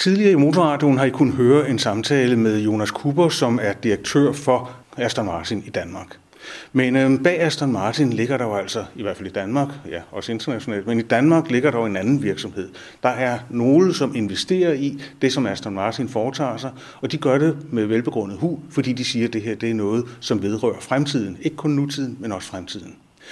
Tidligere i Motorradioen har I kunnet høre en samtale med Jonas Cooper, som er direktør for Aston Martin i Danmark. Men bag Aston Martin ligger der jo altså, i hvert fald i Danmark, ja også internationalt, men i Danmark ligger der jo en anden virksomhed. Der er nogle, som investerer i det, som Aston Martin foretager sig, og de gør det med velbegrundet hu, fordi de siger, at det her det er noget, som vedrører fremtiden. Ikke kun nutiden, men også fremtiden.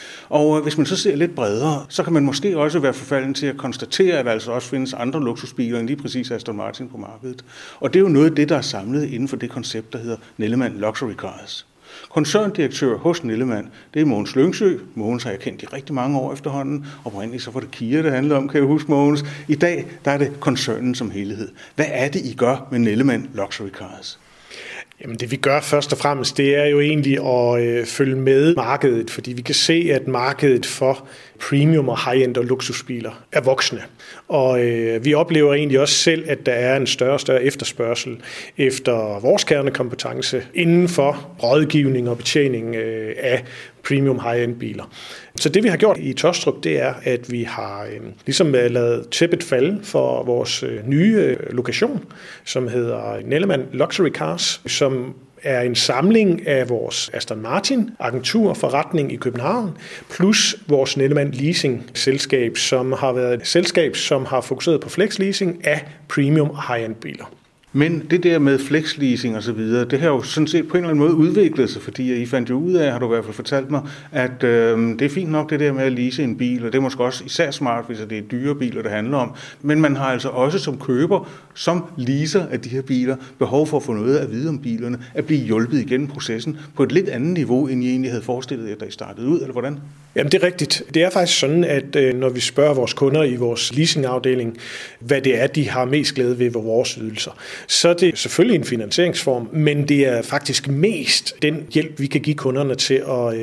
Og hvis man så ser lidt bredere, så kan man måske også være forfalden til at konstatere, at der altså også findes andre luksusbiler end lige præcis Aston Martin på markedet. Og det er jo noget af det, der er samlet inden for det koncept, der hedder Nellemann Luxury Cars. Koncerndirektør hos Nellemann, det er Mogens Lyngsø. Mogens har jeg kendt i rigtig mange år efterhånden. Oprindeligt så var det Kia, det handlede om, kan jeg huske, Mogens. I dag der er det koncernen som helhed. Hvad er det, I gør med Nellemann Luxury Cars? Jamen det vi gør først og fremmest, det er jo egentlig at følge med markedet, fordi vi kan se, at markedet for premium og high-end og luksusbiler er voksende. Og vi oplever egentlig også selv, at der er en større og større efterspørgsel efter vores kernekompetence inden for rådgivning og betjening af premium high-end biler. Så det vi har gjort i Taastrup, det er, at vi har ligesom lavet tæppet falde for vores nye lokation, som hedder Nellemann Luxury Cars, som er en samling af vores Aston Martin agentur forretning i København, plus vores Nellemann Leasing selskab, som har været et selskab, som har fokuseret på flexleasing af premium og high-end biler. Men det der med flexleasing og så videre, det har jo sådan set på en eller anden måde udviklet sig, fordi I fandt jo ud af, har du i hvert fald fortalt mig, at det er fint nok det der med at lease en bil, og det er måske også især smart, hvis det er dyre biler, det handler om. Men man har altså også som køber, som leaser af de her biler, behov for at få noget at vide om bilerne, at blive hjulpet igennem processen på et lidt andet niveau, end I egentlig havde forestillet jer, da I startede ud, eller hvordan? Jamen det er rigtigt. Det er faktisk sådan, at når vi spørger vores kunder i vores leasingafdeling, hvad det er, de har mest glæde ved vores ydelser, så er det selvfølgelig en finansieringsform, men det er faktisk mest den hjælp, vi kan give kunderne til at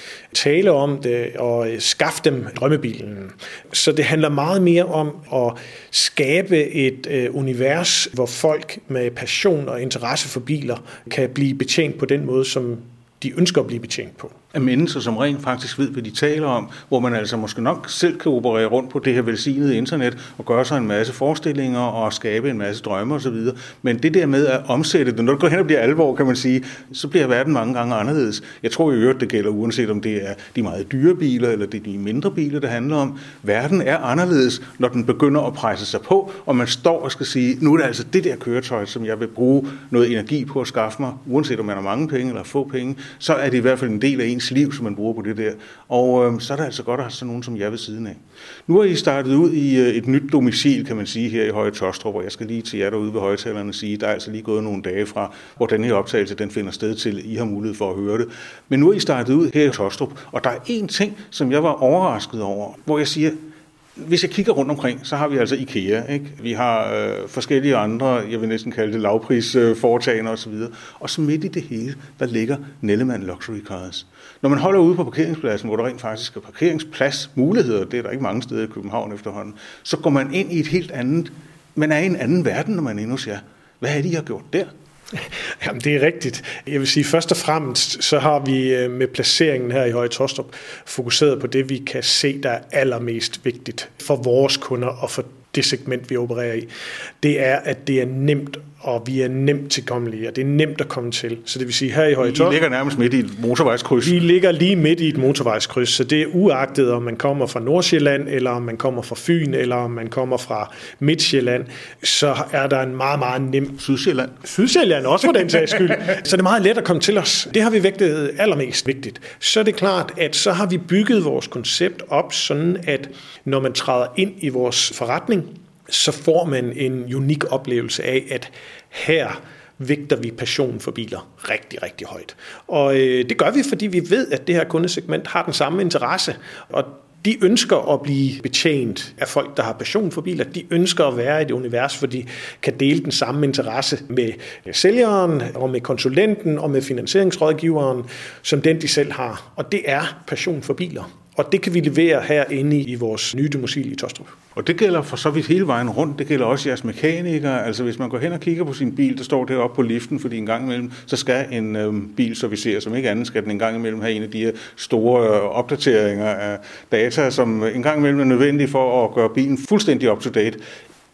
tale om det og skaffe dem drømmebilen. Så det handler meget mere om at skabe et univers, hvor folk med passion og interesse for biler kan blive betjent på den måde, som de ønsker at blive betjent på. Af mennesker, som rent faktisk ved, hvad de taler om, hvor man altså måske nok selv kan operere rundt på det her velsignede internet og gøre sig en masse forestillinger og skabe en masse drømme osv. Men det der med at omsætte det, når det går hen og bliver alvor, kan man sige, så bliver verden mange gange anderledes. Jeg tror i øvrigt, det gælder uanset om det er de meget dyre biler eller det er de mindre biler, det handler om. Verden er anderledes, når den begynder at presse sig på, og man står og skal sige, nu er det altså det der køretøj, som jeg vil bruge noget energi på at skaffe mig, uanset om man har mange penge eller få penge, så er det i hvert fald en del af ens liv, som man bruger på det der. Og så er det altså godt at have sådan nogen som jeg ved siden af. Nu er I startet ud i et nyt domicil, kan man sige, her i Høje Taastrup, og jeg skal lige til jer derude ved højtalerne sige, der er altså lige gået nogle dage fra, hvor den her optagelse den finder sted til, I har mulighed for at høre det. Men nu er I startet ud her i Taastrup, og der er en ting, som jeg var overrasket over, hvor jeg siger, hvis jeg kigger rundt omkring, så har vi altså IKEA, ikke? Vi har forskellige andre, jeg vil næsten kalde det lavprisforetagender osv. Og så midt i det hele, der ligger Nellemann Luxury Cars. Når man holder ude på parkeringspladsen, hvor der rent faktisk er parkeringspladsmuligheder, det er der ikke mange steder i København efterhånden, så går man ind i et helt andet, man er i en anden verden, når man er inde hos jer. Hvad er det, I har gjort der? Jamen, det er rigtigt. Jeg vil sige, først og fremmest, så har vi med placeringen her i Høje Taastrup fokuseret på det, vi kan se, der er allermest vigtigt for vores kunder og for det segment, vi opererer i. Det er, at det er nemt, og vi er nemt tilgængelige, og det er nemt at komme til. Så det vil sige, her i Høje Taastrup... I ligger nærmest midt i et motorvejskryds. Vi ligger lige midt i et motorvejskryds, så det er uagtet, om man kommer fra Nordsjælland, eller om man kommer fra Fyn, eller om man kommer fra Midtjylland, så er der en meget, meget nem... Sydsjælland også for den sags skyld. Så det er meget let at komme til os. Det har vi vægtet allermest vigtigt. Så er det klart, at så har vi bygget vores koncept op, sådan at når man træder ind i vores forretning, så får man en unik oplevelse af, at her vægter vi passion for biler rigtig, rigtig højt. Og det gør vi, fordi vi ved, at det her kundesegment har den samme interesse, og de ønsker at blive betjent af folk, der har passion for biler. De ønsker at være i et univers, hvor de kan dele den samme interesse med sælgeren, og med konsulenten, og med finansieringsrådgiveren, som den de selv har. Og det er passion for biler. Og det kan vi levere herinde i vores nye domicil i Taastrup. Og det gælder for så vidt hele vejen rundt. Det gælder også jeres mekanikere. Altså hvis man går hen og kigger på sin bil, der står deroppe på liften, fordi en gang imellem, så skal en bil servicere, som ikke andet skal den en gang imellem have en af de her store opdateringer af data, som en gang imellem er nødvendige for at gøre bilen fuldstændig up to date.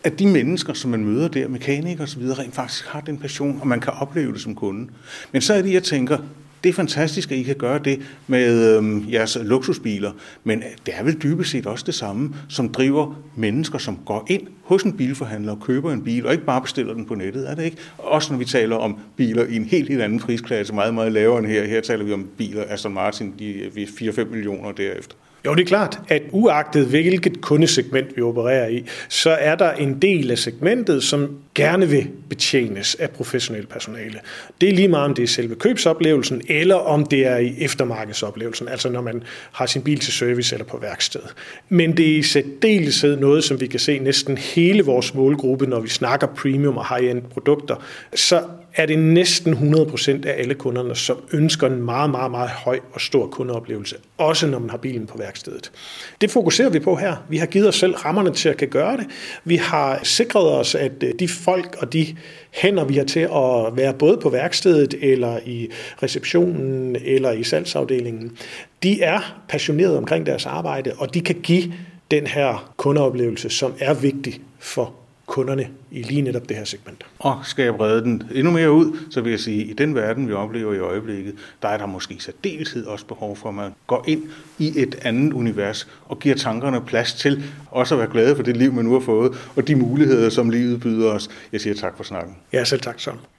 at de mennesker, som man møder der, mekanikere osv., rent faktisk har den passion, og man kan opleve det som kunde. Men så er det, jeg tænker, det er fantastisk, at I kan gøre det med jeres luksusbiler, men det er vel dybest set også det samme, som driver mennesker, som går ind hos en bilforhandler og køber en bil, og ikke bare bestiller den på nettet, er det ikke? Også når vi taler om biler i en helt anden prisklasse, meget, meget lavere end her. Her taler vi om biler, Aston Martin, de er 4-5 millioner derefter. Jo, det er klart, at uagtet hvilket kundesegment vi opererer i, så er der en del af segmentet, som gerne vil betjenes af professionelle personale. Det er lige meget, om det er selve købsoplevelsen, eller om det er i eftermarkedsoplevelsen, altså når man har sin bil til service eller på værksted. Men det er i særdeleshed noget, som vi kan se næsten hele vores målgruppe, når vi snakker premium og high-end produkter, så er det næsten 100% af alle kunderne, som ønsker en meget, meget, meget høj og stor kundeoplevelse, også når man har bilen på værkstedet. Det fokuserer vi på her. Vi har givet os selv rammerne til at kan gøre det. Vi har sikret os, at de folk og de hænder, vi har til at være både på værkstedet, eller i receptionen, eller i salgsafdelingen, de er passionerede omkring deres arbejde, og de kan give den her kundeoplevelse, som er vigtig for kunderne i lige netop det her segment. Og skal jeg brede den endnu mere ud, så vil jeg sige, at i den verden, vi oplever i øjeblikket, der er der måske i særdeleshed også behov for, at man går ind i et andet univers og giver tankerne plads til også at være glade for det liv, man nu har fået, og de muligheder, som livet byder os. Jeg siger tak for snakken. Ja, selv tak, Søren.